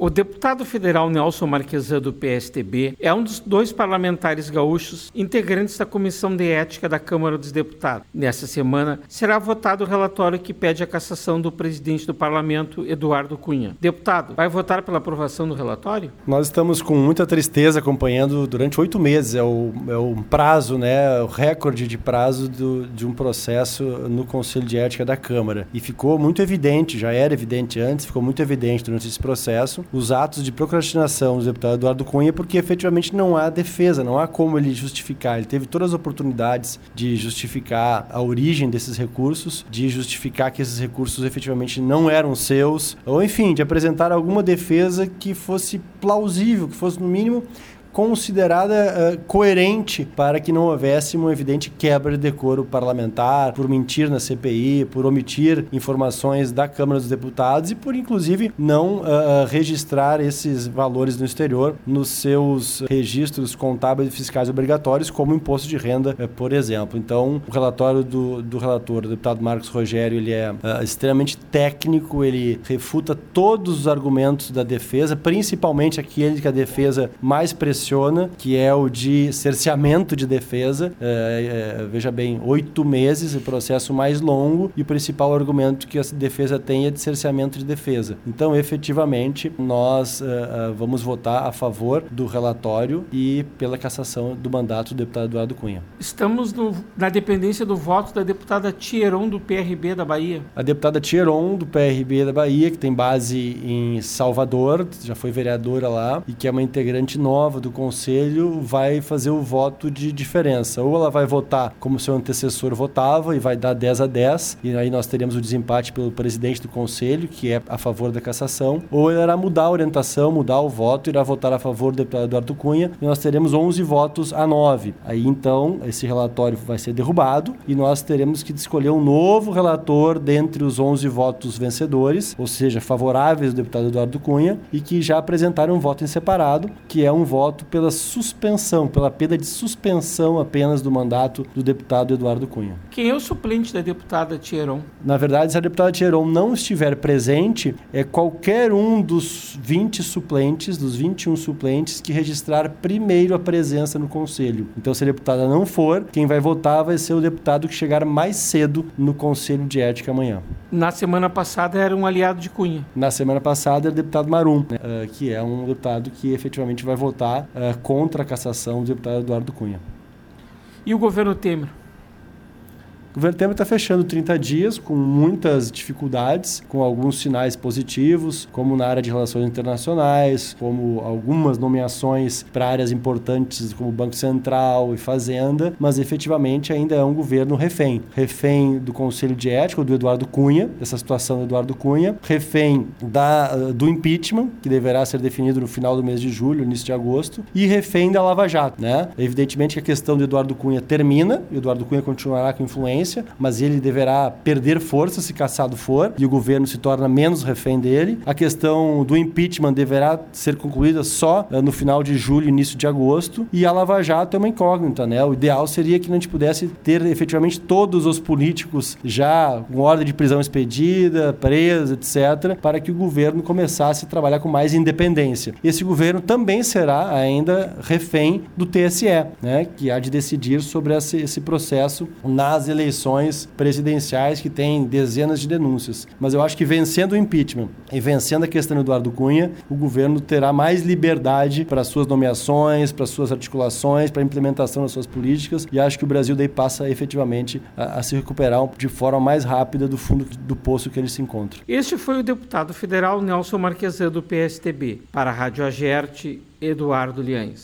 O deputado federal Nelson Marquesan, do PSTB, é um dos 2 parlamentares gaúchos integrantes da Comissão de Ética da Câmara dos Deputados. Nesta semana, será votado o relatório que pede a cassação do presidente do Parlamento, Eduardo Cunha. Deputado, vai votar pela aprovação do relatório? Nós estamos com muita tristeza acompanhando durante 8 meses. É o prazo, né, o recorde de prazo de um processo no Conselho de Ética da Câmara. E ficou muito evidente, já era evidente antes, ficou muito evidente durante esse processo, os atos de procrastinação do deputado Eduardo Cunha, porque efetivamente não há defesa, não há como ele justificar. Ele teve todas as oportunidades de justificar a origem desses recursos, de justificar que esses recursos efetivamente não eram seus, ou enfim, de apresentar alguma defesa que fosse plausível, que fosse no mínimo considerada coerente para que não houvesse uma evidente quebra de decoro parlamentar, por mentir na CPI, por omitir informações da Câmara dos Deputados e por, inclusive, não registrar esses valores no exterior nos seus registros contábeis e fiscais obrigatórios, como imposto de renda, por exemplo. Então, o relatório do relator, o deputado Marcos Rogério, ele é extremamente técnico, ele refuta todos os argumentos da defesa, principalmente aquele que a defesa mais pressiona, que é o de cerceamento de defesa. Veja bem, 8 meses, o processo mais longo, e o principal argumento que a defesa tem é de cerceamento de defesa. Então, efetivamente, nós vamos votar a favor do relatório e pela cassação do mandato do deputado Eduardo Cunha. Estamos na dependência do voto da deputada Tia Heron, do PRB da Bahia. A deputada Tia Heron, do PRB da Bahia, que tem base em Salvador, já foi vereadora lá, e que é uma integrante nova do Conselho, vai fazer o voto de diferença. Ou ela vai votar como seu antecessor votava e vai dar 10-10, e aí nós teremos o desempate pelo presidente do Conselho, que é a favor da cassação, ou ela irá mudar a orientação, mudar o voto, irá votar a favor do deputado Eduardo Cunha, e nós teremos 11 votos a 9. Aí então esse relatório vai ser derrubado e nós teremos que escolher um novo relator dentre os 11 votos vencedores, ou seja, favoráveis ao deputado Eduardo Cunha, e que já apresentaram um voto em separado, que é um voto pela suspensão, pela pena de suspensão apenas do mandato do deputado Eduardo Cunha. Quem é o suplente da deputada Tia Heron? Na verdade, se a deputada Tia Heron não estiver presente, é qualquer um dos 20 suplentes, dos 21 suplentes, que registrar primeiro a presença no Conselho. Então, se a deputada não for, quem vai votar vai ser o deputado que chegar mais cedo no Conselho de Ética amanhã. Na semana passada era um aliado de Cunha. Na semana passada era o deputado Marum, que é um deputado que efetivamente vai votar contra a cassação do deputado Eduardo Cunha. E o governo Temer? O governo Temer está fechando 30 dias com muitas dificuldades, com alguns sinais positivos, como na área de relações internacionais, como algumas nomeações para áreas importantes como Banco Central e Fazenda, mas efetivamente ainda é um governo refém. Refém do Conselho de Ética, do Eduardo Cunha, dessa situação do Eduardo Cunha, refém do impeachment, que deverá ser definido no final do mês de julho, início de agosto, e refém da Lava Jato, né? Evidentemente que a questão do Eduardo Cunha termina, o Eduardo Cunha continuará com influência, mas ele deverá perder força se cassado for, e o governo se torna menos refém dele. A questão do impeachment deverá ser concluída só no final de julho, início de agosto, e a Lava Jato é uma incógnita, né? O ideal seria que a gente pudesse ter efetivamente todos os políticos já com ordem de prisão expedida, presos, etc., para que o governo começasse a trabalhar com mais independência. Esse governo também será ainda refém do TSE, né? Que há de decidir sobre esse processo nas eleições presidenciais, que tem dezenas de denúncias. Mas eu acho que vencendo o impeachment e vencendo a questão do Eduardo Cunha, o governo terá mais liberdade para suas nomeações, para suas articulações, para a implementação das suas políticas, e acho que o Brasil daí passa efetivamente a se recuperar de forma mais rápida do fundo do poço que ele se encontra. Este foi o deputado federal Nelson Marquesan, do PSTB. Para a Rádio Agerte, Eduardo Liães.